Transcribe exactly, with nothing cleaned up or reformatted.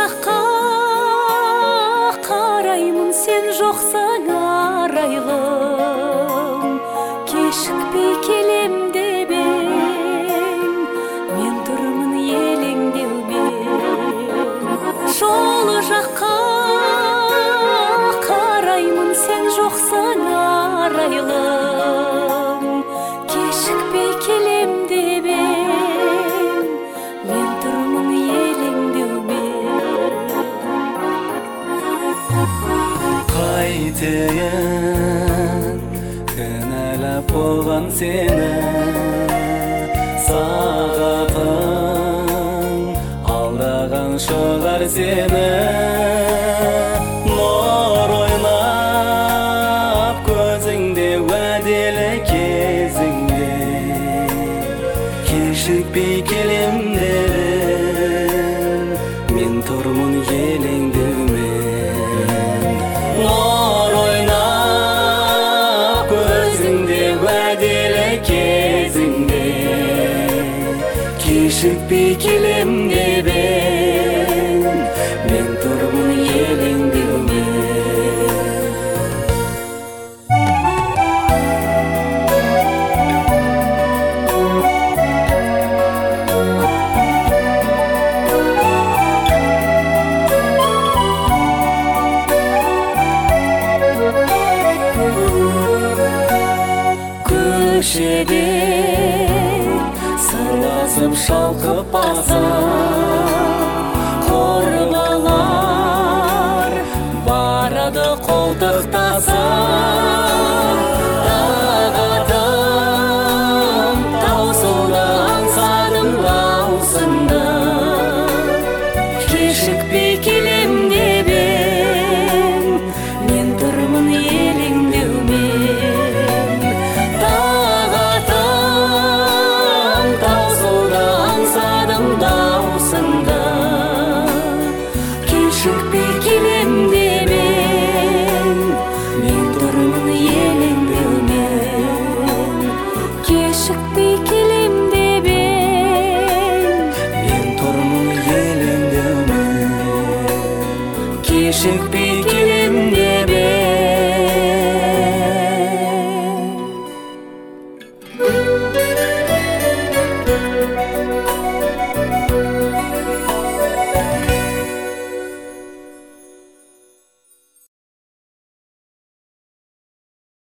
жаққа қараймын, сен жоқсың арайлым. Кешікпей келем деп ең, мен тұрмын елеңдеумен. Жол жаққа қараймын, сен жоқсың арайлым. Кешікпей келем деп ең, мен тұрмын елеңдеумен. Қайтейін кінәлап болған сені, сағатың алдаған шығар сені. Нұр ойнап көзіңде уәделі кезіңде, кешікпей келем дедің, мен тұрмын елеңдеумен. Нұр ойнап көзіңде уәделі кезіңде, кешікпей келем дедің, мен тұрмын елеңдеумен. Көшеде сырласып шалқып басып, құрбылар барады қолтықтасып. Тағатым таусылды, аңсадым даусыңды, кешікпей келем деп ең, мен тұрмын елеңдеумен. Тағатым таусылды, аңсадым даусыңды, кешікпей келем деп ең, мен тұрмын елеңдеумен. Кешікпей келем деп ең, мен тұрмын елеңдеумен. Кешікпей